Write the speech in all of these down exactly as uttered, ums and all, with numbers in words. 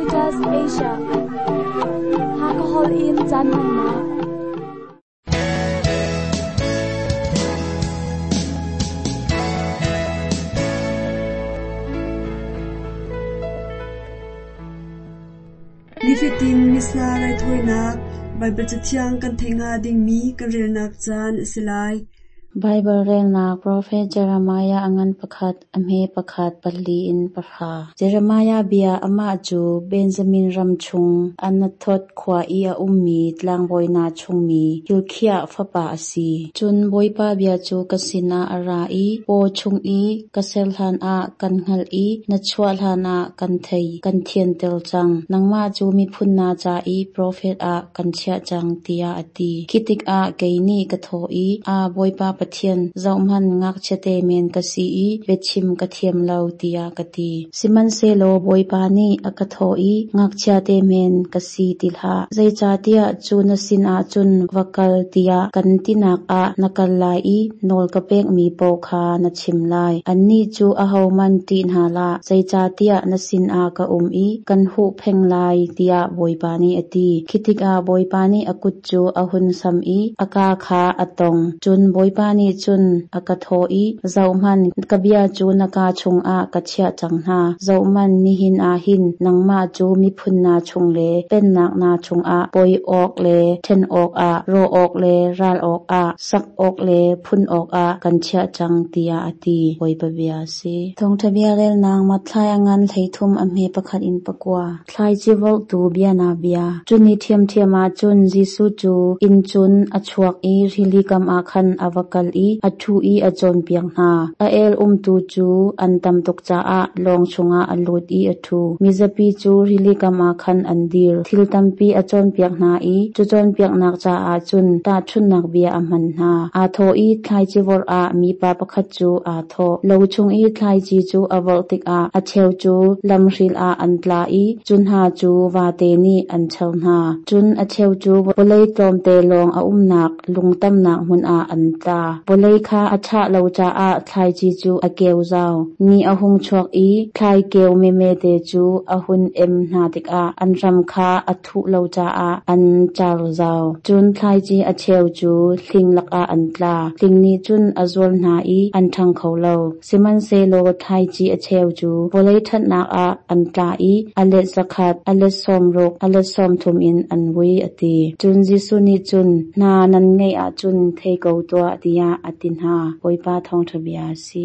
Adventist Asia Hakahol in Janmanma Lifitin misna rai thoinak Bible chatiang kan thenga ding mi kan rel nak chan silai Bible rel na Prophet Jeremiah angan pakhat amhe pakhat pali in parha Jeremiah bia ama chu Benjamin ramchung anathot khwa ia ummi tlangboy na chungmi hilkhia fapa asi chun boipa bia chu kasina ara i po chung i kaselhan a kanhal i nachwalhan a kanthei kanthien tel chang nangma chu mi phunna cha i prophet a kanchia chang tia ati khitik a keini katho i a boipa pathian zaumhan ngak chete men kasi i bechim kathiam lau tia kati siman selo boipa ni akatho i ngak chate men kasi tilha zaicha tia chuna sin a chun wakal tia kantinak a nakal lai i nol kapek mi po kha na chim lai anni chu a homan tin hala zaicha tia na sin a ka um i kan hu pheng lai tia boipa ni ati khitik a boipa ni akut chu ahun sam i aka kha atong chun boipa ni chun akatho i zauman kabia chu naka chung a kachia changna zauman ni hin a hin nangma chu mi phunna chung le pen nak na chung a poi ok le then ok a ro ok le ral ok a sak ok le phun ok a kanchia chang tia ati boipa bia si thong thabia rel nang mathlai angan thleithum amhe pakhat in pakwa thlai chiwal tu bia na bia chuni thiam thiama chun jisu chu in chun achuak i rili kam a khan awakal i athu i achon piang na a el um tu chu antam tok cha a long chunga alut i athu mizapi chu rili kam a khan andir thil tampi achon piang na i chu chon piang nak cha a chun ta thun nak bia aman na a tho i thlai chiwor a mi pa pakhat chu a tho lo chung i thlai chi chu awal tik a acheu chu lamril a antla i chun ha chu wa te ni an chhal na chun acheu chu bolei tom te long a um nak lungtam nak mun a anta bolei kha acha lo cha a thlai chi chu akeu zau ni ahung chhuak i thlai keu me me te chu ahun em na tik a anram kha athu lo cha a an char zau chun thlai chi acheu chu thinglak a antla thingni chun azol na i an thang kholo siman se lo thlai chi acheu chu bolei that nak a antla i ale zakhat ale som rok ale som thum in anwi ati chun jisu ni chun na nan ngei a chun thei ko to atia atin ha boipa thong thabia si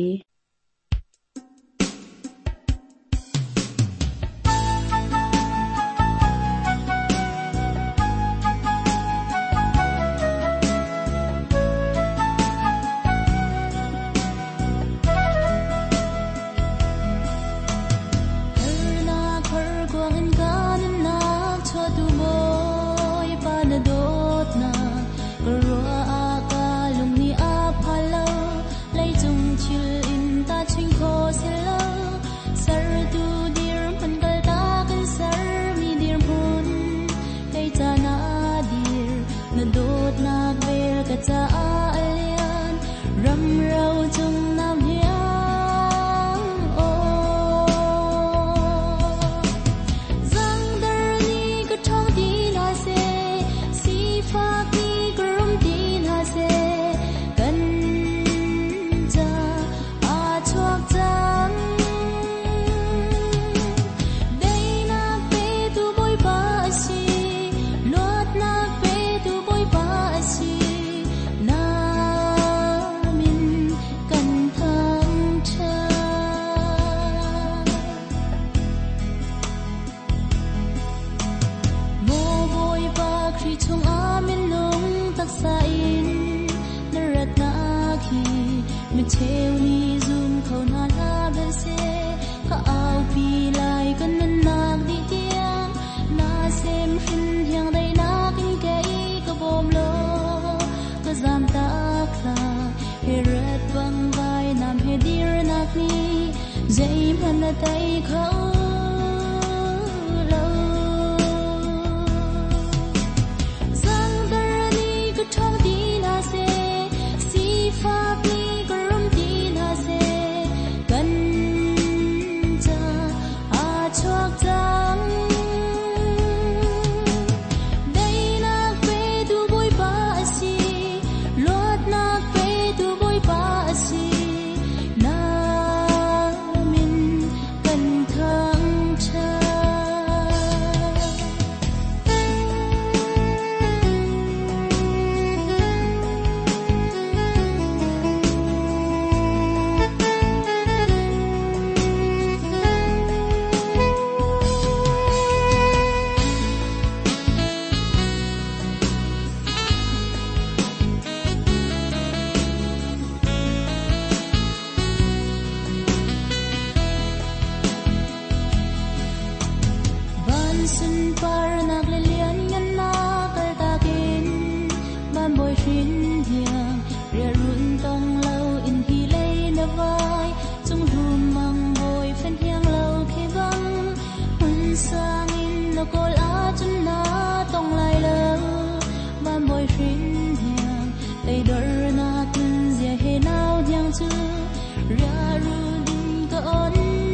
sun par nak le lian ngan na kal ta kin ban boy shin hiang ria run tong lau in hi lei na vai chung rum mang boy phen hiang lau ke bang hun sang in lo kol a chun na tong lai lo ban boy shin hiang lei dor na tin zia he nau diang chu ria run ka on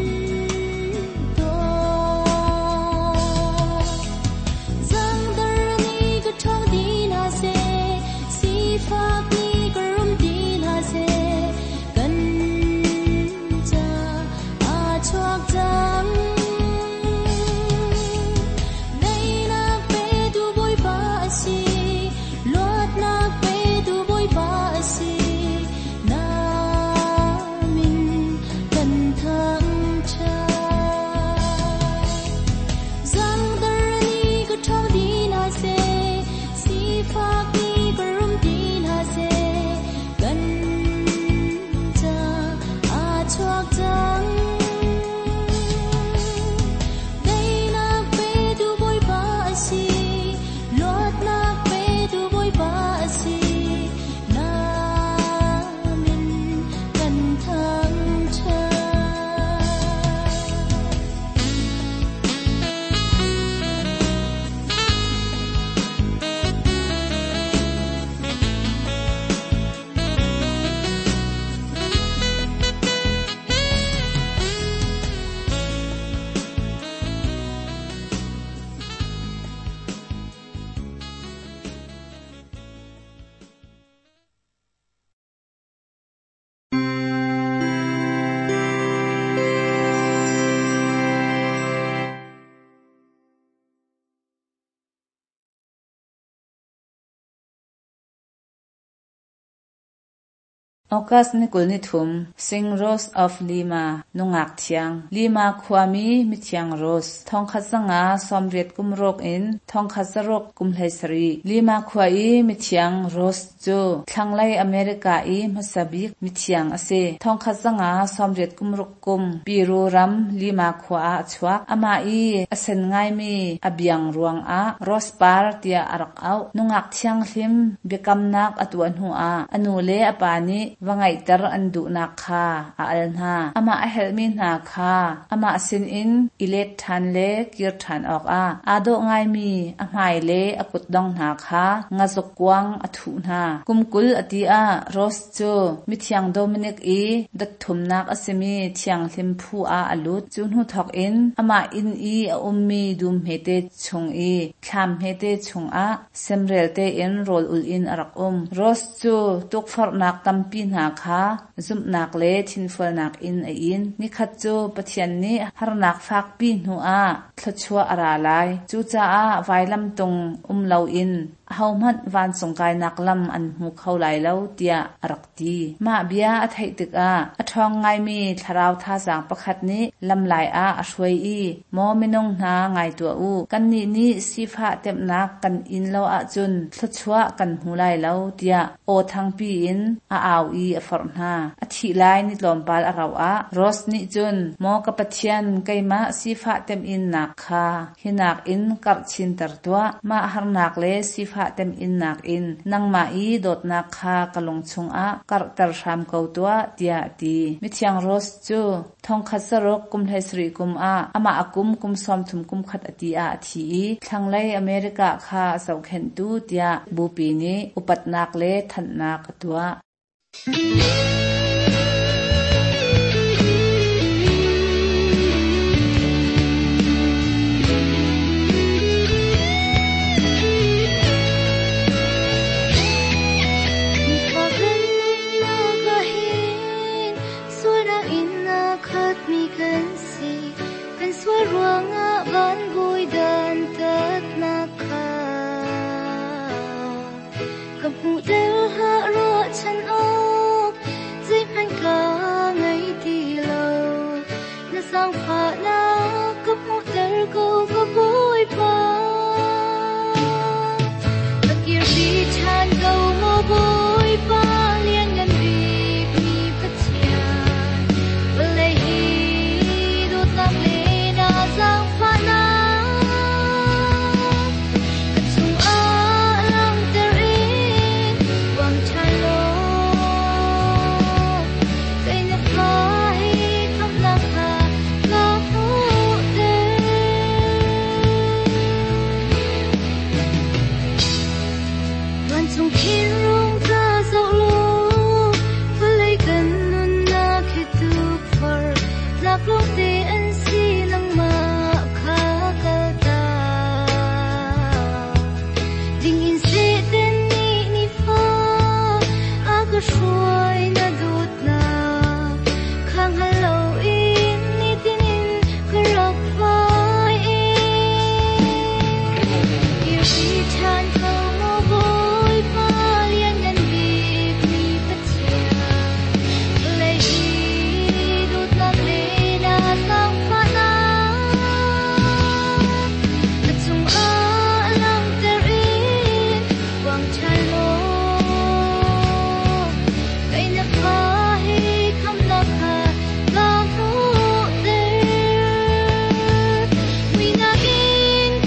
August ni kul ni thum Sing Rose of Lima nungak thiang Lima Kwami mithiang Rose thong khazanga somriat kumrok in thong khazarok kumhlaisari Lima Kwai mithiang Rose jo thanglai America i masabik mithiang ase thong khazanga somriat kumrok kum Piruram Lima Kwa achwa ama i asen ngai mi abiang ruang a Rose par tia arak au nungak thiang hlim bekamnak atuan hu a anule apani wangai tar andu na kha a alna ama a helmin na kha ama asin in ilet than le kir than ok a ado ngai mi a mai le akut dong na kha nga zokwang athu na kumkul ati a Rose chu mithiang Dominic e dat thumnak asemi thiang hlim phu a alut chun hu thok in ama in i a ummi dum hete chung e kham hete chung a semrel te in rol ul in arak um Rose chu tukfar nak tampi na kha zum nak le thinfol nak in a in ni khat chu pathian ni har nak fak pi nu a thlachua ara lai chu cha a vailam tung umlo in haumat van songkai naklam an hu khaulai lo tia arakti ma bia a thai tik a athong ngai mi tharau tha jang pakhat ni lamlai a ashwai i mo minong na ngai tu u kan ni ni sifa tem nak kan in lo a chun thlachua kan hulai lo tia o thang pi in a au i a forna a thi lai ni lompal araw a Rose ni chun mo ka pathian kaima sifa tem in nak kha hinak in kar chin tar tua ma har nak le sifa tem in nak in nangma i dot nak kha kalong chung a kar tar sham ko tua tia ti mithiang Rose chu thong khasarok kum hesri kum a ama akum kum som thum kum khat ati a thi thanglai America kha sau khen tu tia bupi ni upat nak le than nak tua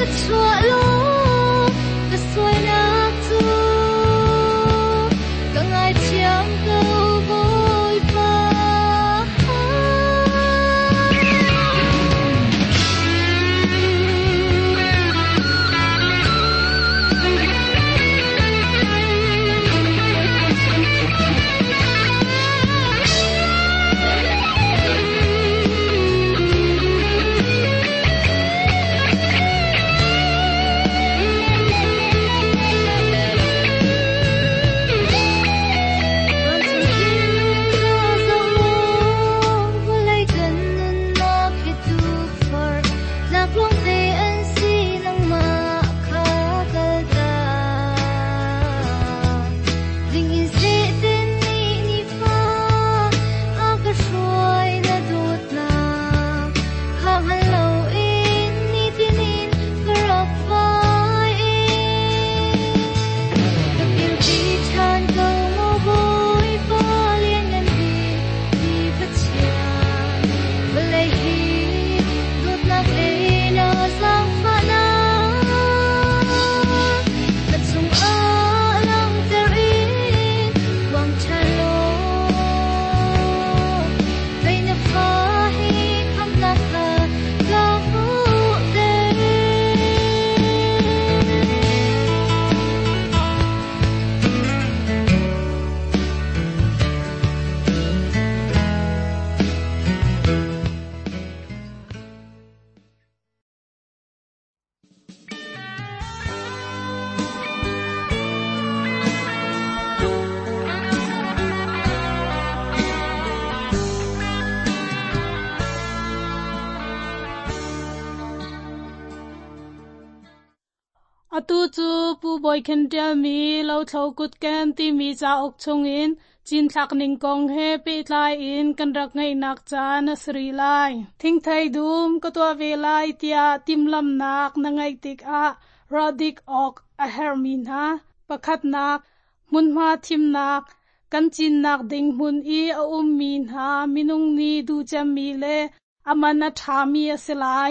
atu chu pu boy khen tel mi lo thau kut kan ti mi cha ok chung in chin thak ning kong he pe tlai in kan rak ngai nak cha na sri lai thing thai dum ko to ve lai tia tim lam nak na ngai tik a radik ok a hermin ha pakhat nak mun ma thim nak kan chin nak ding mun i a um min ha minung ni du cham mi le amana tha mi asilai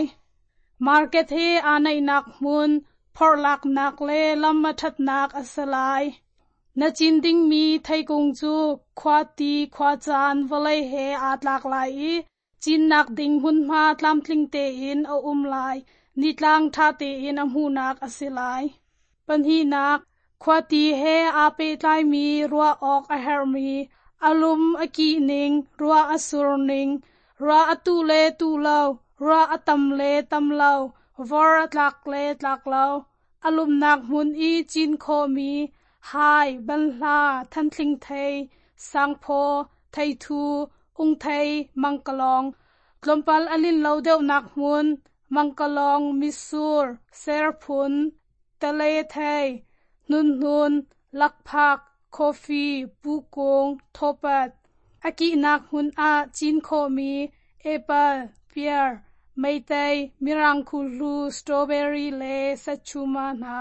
market he anai nak mun phorlak nak le lamma that nak asalai na chin ding mi thai kong chu khwa ti khwa chan walai he atlak lai chin nak ding hun ma tlam tling te in a um lai nitlang tha te in a hu nak asilai panhi nak khwa ti he a pe tlai mi ruwa ok a her mi alum aki ning ruwa asur ning ruwa atu le tu lo ruwa atam le tam lo vor tlak le tlak lo alum nak mun i chin kho mi hai ban hla than thling thei sang pho thai thu ung thei mangkalong tlompal alin lo deu nak mun mangkalong misur serphun tale thei nun nun lakphak coffee pukong thopat aki nak hun a chin kho mi apple pear maitai mirang khulu strawberry le sachuma na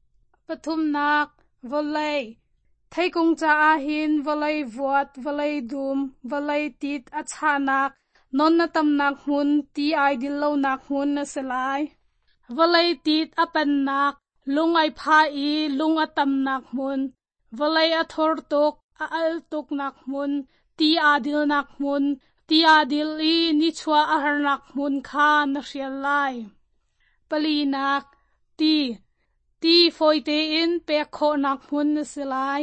pathum nak volai thai kong cha a hin volai vot volai dum volai tit acha nak non na tam nak hun ti ideal lo nak hun na selai volai tit apan nak lung ai pha i lung atam nak mun volai athor tok a al tok nak mun ti adil nak mun ti adil i ni chwa a har nak mun kha na rial lai pali nak ti ti foite in pe kho nak mun na silai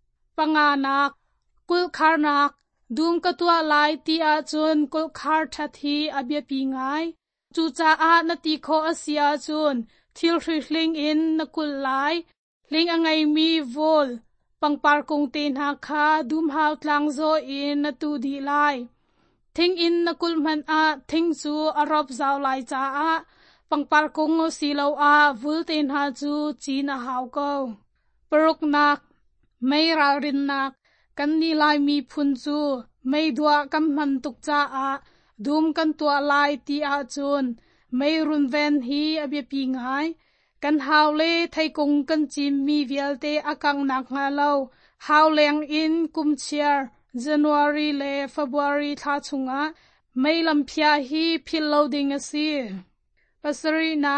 panga nak kul khar nak dum ka tua lai ti a chun kul khar thathi abya pi ngai chu cha a na ti kho asia chun thil hring in na kul lai ling angai mi vol pangpar kong te na kha dum hau tlang zo in na tu di lai thing in na kul man a thing chu arop zaw lai cha a pangpar kong si lo a vul te na chu chin a hau ko paruk nak mai ra rin nak kan ni lai mi phun chu mai dua kam man tuk cha a dum kan tua lai ti a chun mai run ven hi abya pi ngai kan hau le thai kong kan chim mi vial te akang nak nga lo hau leng in kum chiar January le February tha chunga mai lam phia hi phil loading asi pasari nak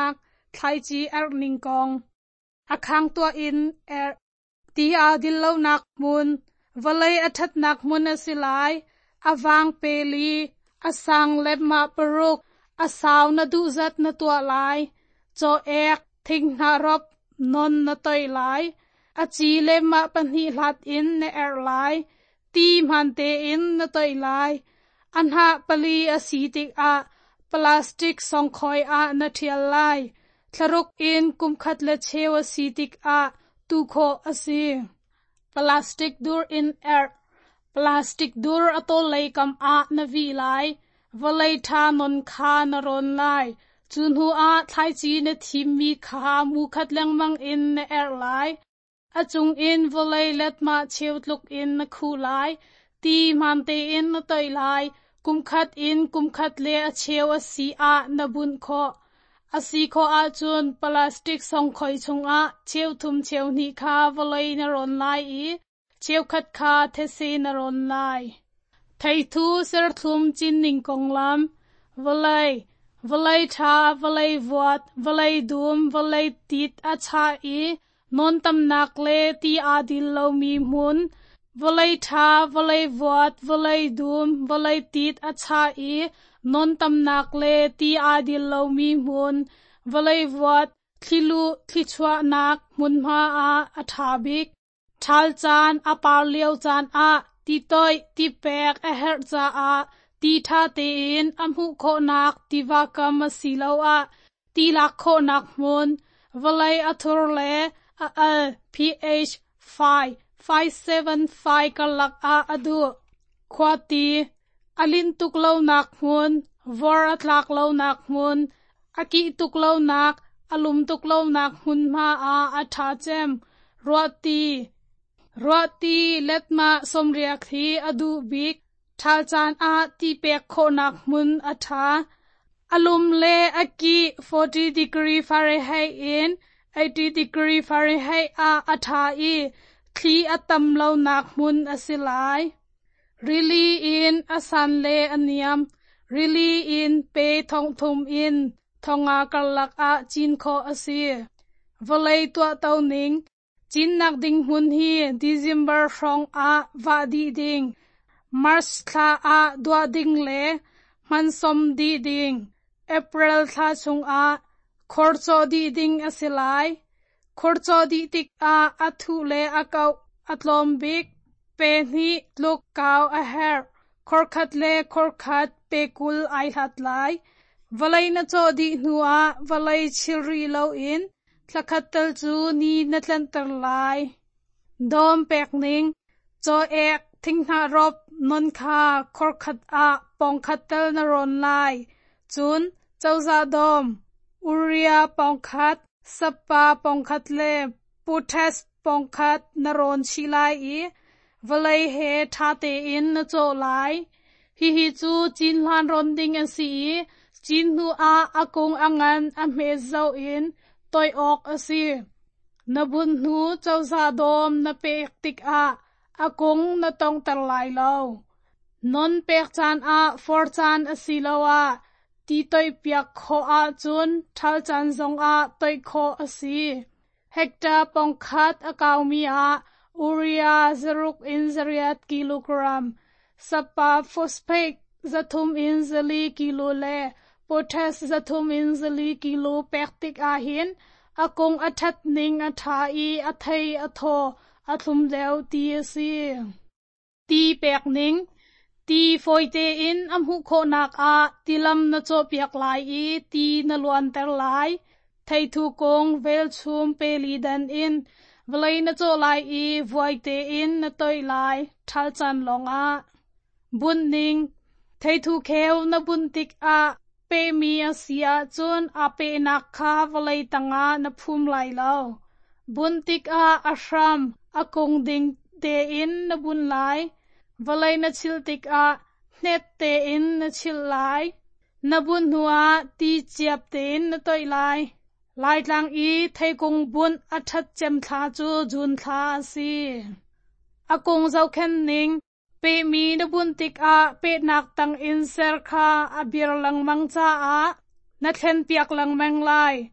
ไทจีแอร์นิงกองอาคังตัวอินแอร์ตีอาดิลเลานักมุนวลัยอัทัดนักมุนอสิลายอาวางเปลีอาสังเล็บมาปรุกอาสาวนาดูจัดนาตัวลายโจเอกทิ้งนารบนนนาตอยลายอาจีเล็บมาปัญหิลัดอินในแอร์ไลน์ตีมันเตอินนาตอยลายอันหาปลีอาสีติกอาพลาสติกสองคอยอานาเทียลไลทะรุกอินกุมขัดเลเชวสีติกอาตูโคอาซีพลาสติกดูร์อินแอร์พลาสติกดูร์อโตเลยกำอานาวีไลวลัยทานนคานรนไลจุนหัวอาไทจีนทีมีขามูขัดเลงมังอินในแอร์ไลอาจุงอินวลัยเล็ดมาเชวลุกอินนคูไลตีมันเตอินนตอยไลกุมขัดอินกุมขัดเลอเชวสีอานบุนโคอาสีโคอาจุนพลาสติกสองคอยชงอาเชวทุมเชวนิคาวลัยนรนไลอีเชวขัดคาเทซีนรนไลไททูเสรทุมจินนิงกงลำวลัยวลัยทาวลัยวอดวลัยดุมวลัยติดอาชาอีนนตำนักเลตีอาดิลโลมีมุนวลัยทาวลัยวอดวลัยดุมวลัยติดอาชาอีนนตำนักเลตีอาดิลโลมีมุนวลัยวอดทิลูทิชวานักมุนมาอาอาทาบิกทัลจานอาปาเลียวจานอาตีต้อยตีแปกเอเฮรจาอาตีทาเตอินอัมหุโคนักตีวากามสีลาวอาตีลักโคนักมุนวลัยอัทุรเลอาเอพีเอชไฟไฟเซเว่นไฟกัลลักอาอดูควาตีอลินตุกเลานักมุนวอร์อัตลักเลานักมุนอากิตุกเลานักอลุมตุกเลานักมุนมาอาอัฐาเจมรัวตีรัวตีเล็ดมาสมเรียกทีอดูบิกทัลจานอาตีเปกโคนักมุนอัฐาอลุมเลอากิสี่สิบ degree Fahrenheit in eighty degree Fahrenheit อาอัฐาอีทีอัตมเลานักมุนอสิลายริลีอินอสันเลอเนียมริลีอินเปทองทุมอินทองอากลักอาจินโคอซีวลัยตัวเต้านิงจินนักดิงมุนฮีดิซิมเบอร์ฟองอาวาดีดิงมาร์สคลาอาดัวดิงเลมันสมดีดิงเอเปริลทาชงอาคอร์โซดีดิงอสิลายคอร์โซดีติกอาอัทุเลอาเกาอัตลอมบิกเปนีลูกกาวอาเฮร์คอร์คัดเลคอร์คัดเปกุลไอหัดไลวลัยนโจดีนัววลัยชิรีโลอินทลักขัดตลจูนีนัทลันตรไลดอมเปกนิงโจเอกทิ้งหารบนนคาคอร์คัดอาปองคัดตลนรนไลจุนเจ้าซาดอมอุริยาปองคัดสปาปองคัดเลปูเทสปองคัดนรนชิไลอีวลัยเฮทาเตอินนโจไลฮิฮิจูจินลานรนดิงอันสีจินหูอาอากงอังันอเมเจ้าอินตอยออกอสีนบุญหูเจ้าซาดอมนเปกติกอาอากงนตองตะไลเลานนเปกจานอาฟอร์จานอสีลาวาตีตอยเปียกโคอาจุนทัลจานซงอาตอยโคอสีเฮกตาปองคัดอากาวมีอาอุริยาจรุกอินจริยัดกิโลกรัมสปาฟอสเฟกจะทุมอินจลีกิโลเลโพแทสจะทุมอินจลีกิโลเปกติกอาหินอากงอัทัดนิงอัฐาอีอัทยอัทโออัทุมเดวตีซีตีเปกนิงตีฟอยเตอินอัมหุโคนักอาตีลำนโจเปียกลายอีตีนลวนเตอร์ลายไททุกงเวลชุมเปลีดันอินวลัยนโจไลอีวอยเตอินนตอยไลทัลจันลงอาบุญนิงไททุเควนบุญติกอาเปมีอาเซียจุนอาเปนักคาวลัยตังอานภูมิไลเลาบุญติกอาอัชรัมอากงดิงเตอินนบุญไลวลัยนชิลติกอาเนตเตอินนชิลไลนบุญหัวตีเจียบเตอินนตอยไลลายลังอีไทยกงบุญอัฐเจมทาจูจุนทาสีอากงเจ้าเข็นนิงเปมีนบุญติกอาเปนักตังอินเซอร์คาอบิรลังมังจ้าอานัทเห็นเปียกลังแมงไล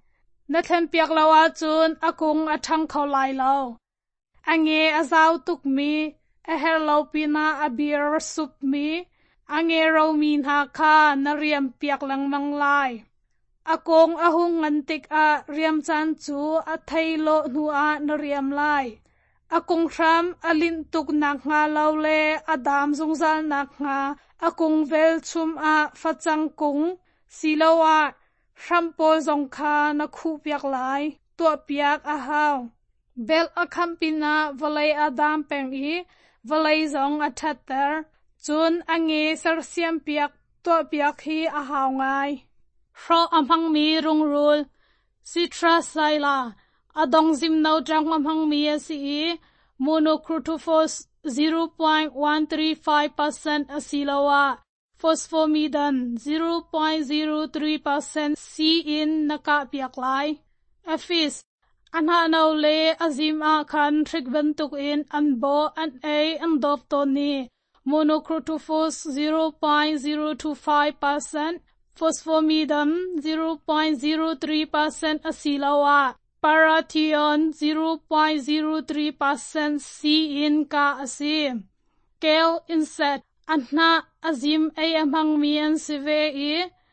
na thlen piak lawa chun akung athang khau lai lo ange azau tuk mi a her lo pina abir sup mi ange ro min ha kha na riam piak lang mang lai akong ahung ngantik a riam chan chu a thailo nu a na riam lai akong ram alin tuk nak nga lo le adam zungzal nak nga akong vel chum a phachang kung silowa rampol zong kha na khu piak lai to piak a haw bel akhampina valai adam peng i valai zong a thatter chun ange sar siam piak to piak hi a haw ngai fro amhang mi rung rul citra saila adong zim nau trang amhang mi asi monocrotophos zero point one three five percent asilawa phosphomidin zero point zero three percent C in naka piak lai afis anha nau le azim a khan thikban tuk in anbo an a an dop to ni monocrotophos zero point zero two five percent phosphomidin zero point zero three percent asilawa parathion zero point zero three percent C in ka asim kale insect anna azim a among mi an sive e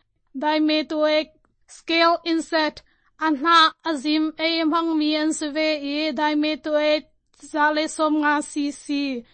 dimetoic scale insect anna azim a among mi an sive e dimetoic zale som nga cc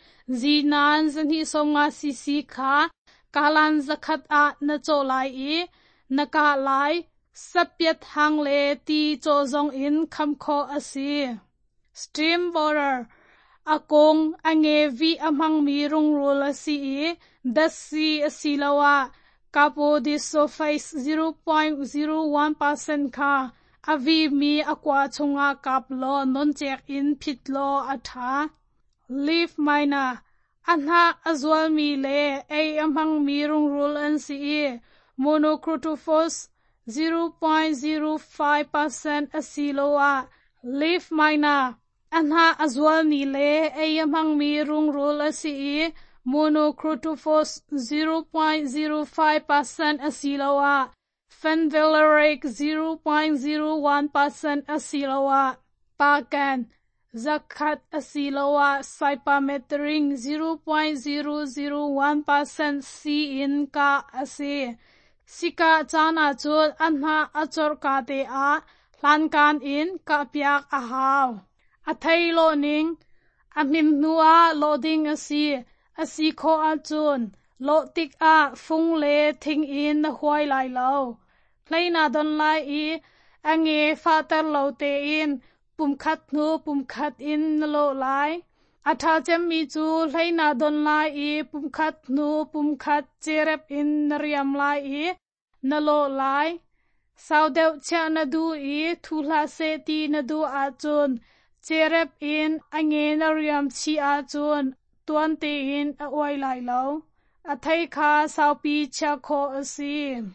zinan zanhi som nga cc kha kalan zakhat a na cholai e naka lai sapyat hang le ti cho zong in kham kho asi stream water akong ange vi amang mi rung rul asi dasi asilawa capodisulfase zero point zero one percent kha avi mi akwa chunga kaplo non check in phitlo atha leaf mina anha azwal mi le a amang mi rung rul an si monocrotophos zero point zero five percent asiloa leaf mina anha azwal ni le ayamang mi rung rul asi monocrotophos zero point zero five percent asiloa fenvaleric zero point zero one percent asiloa pakan zakhat asiloa cypermethrin zero point zero zero one percent C in ka asi sika chana chul anha achor ka te a hlan kan in ka piak a haw a thailo ning amim nuwa loading asi asi kho a chun lo tik a phung le thing in na huai lai lo pleina don lai i ange fatar lo te in pum khat nu pum khat in lo lai atha chem mi chu hleina don lai i pum khat nu pum khat cherep in riam lai i nalo lai saudeu cha na du i thula se ti na du a chun cherep in ange na riam chi a chun tuan te in a oi lai lo a thai kha saupi cha kho asi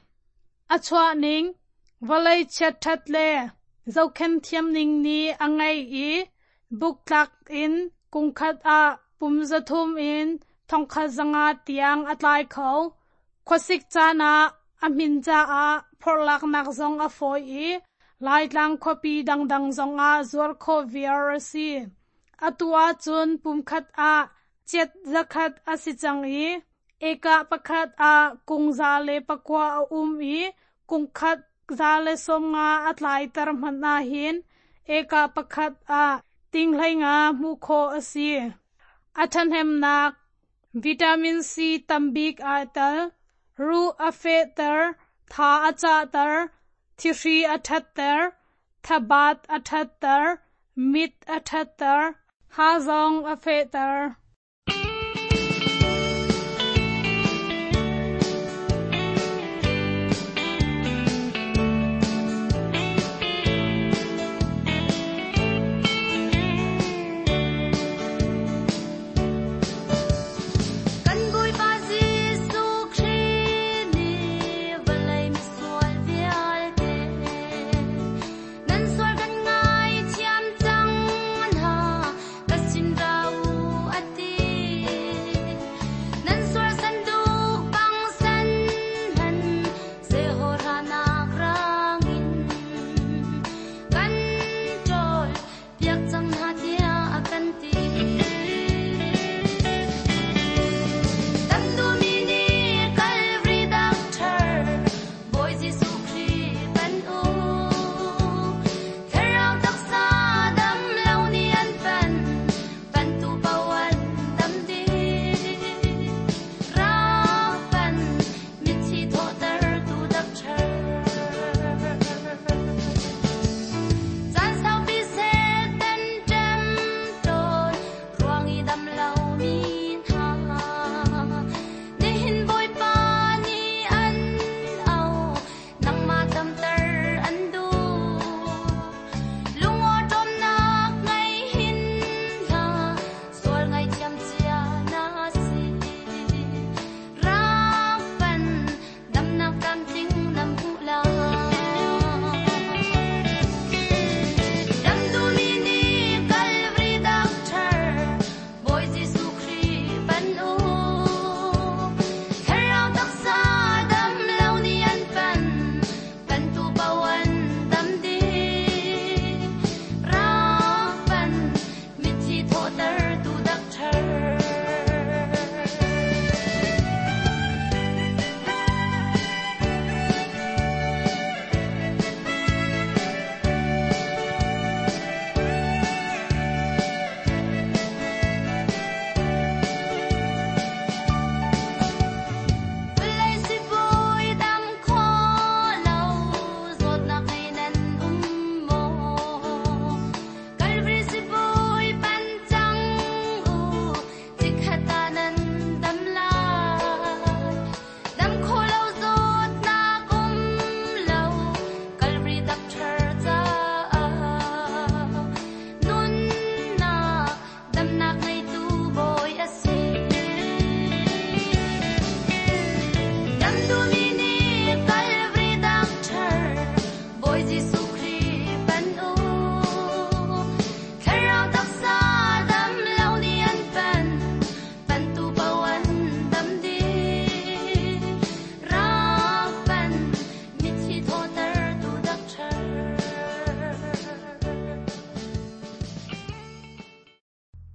a chwa ning valai chat that le zokhen thiam ning ni angai i buk tlak in kungkhat a pum zathum in thongkha zanga tiang atlai kho khosik chana amin cha a phorlak nak zong a foi i lai tlang khopi dang dang zong a zor kho virasi atua chun pumkhat a chet zakhat asichang i eka pakhat a kungza le pakwa a um i kungkhat zale somnga atlai tar manna hin eka pakhat a tinghlainga mu kho asi athan hem nak vitamin C tambik atal ru afetar tha achatar thiri athatar thabat athatar mit athatar hazong afetar Ati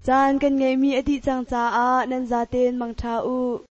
จานกันไงมีอดีจังจ้าอานันจาเตนมังทาอุ